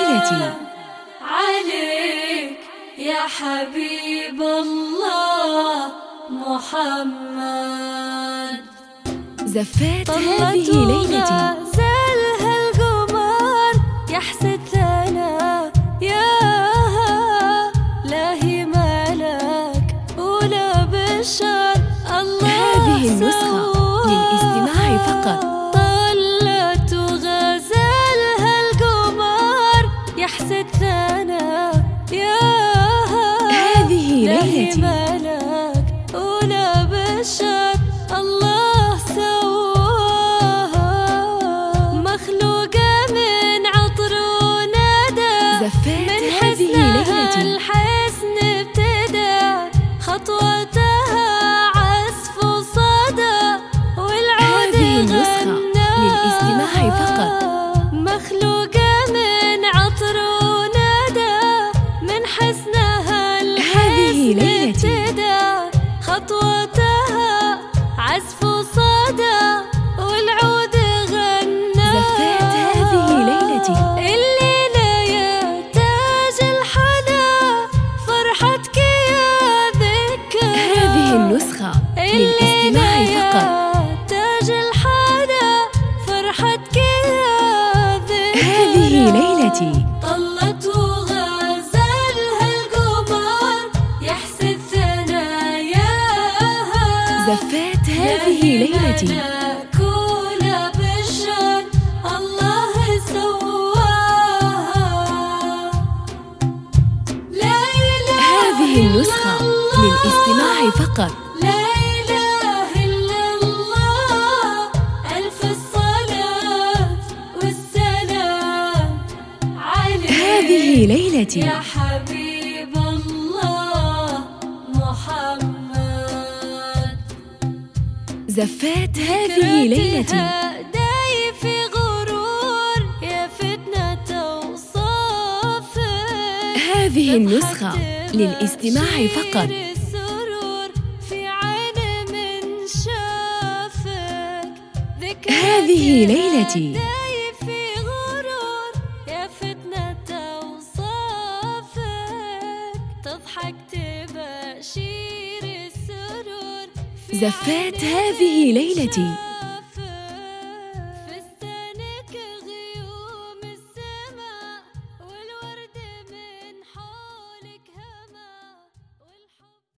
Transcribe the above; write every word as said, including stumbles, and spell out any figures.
ليلتي عليك يا حبيب الله محمد. زفات هذه ليلتي غزلها القمر يحسد ثنا ياها لاهي ملك ولا بشر الله. هذه النسخة للاستماع فقط. طلت غزلها القمر يحسد ثنا ياها هذه لاهي ليلتي ملك ولا بشر الله سواها. مخلوقة من عطر وندى زفات من هذه حسنها ليلتي الحسن ابتدى خطوتها عزف وصدى والعود هذه النسخة غنى. للاستماع فقط. مخلوقة من عطر وندى من حسنها هذه الحسن ليلتي ابتدى خطوتها عزف وصدى والعود غنى. زفات هذه ليلتي الليلة يا تاج الحلا فرحتك يا ذكرى. هذه النسخة للاستماع فقط. تاج الحلا فرحتك يا ذكرى. هذه ليلتي طلت وغزلها القمر يحسد ثناياها. زفات هذه ليلتي ملك ولا بشر الله سواها. لا إله هذه النسخة إلا الله للاستماع فقط. لا إله إلا الله ألف الصلاة والسلام عليك هذه ليلتي يا حبيب الله محمد. زفات هذه ليلتي داي في غرور يا فتنة أوصافك. هذه النسخة للاستماع فقط. السرور في عين من شافك. هذه ليلتي داي في غرور يا فتنة أوصافك. تضحك تبشير السرور في زفات هذه ليلتي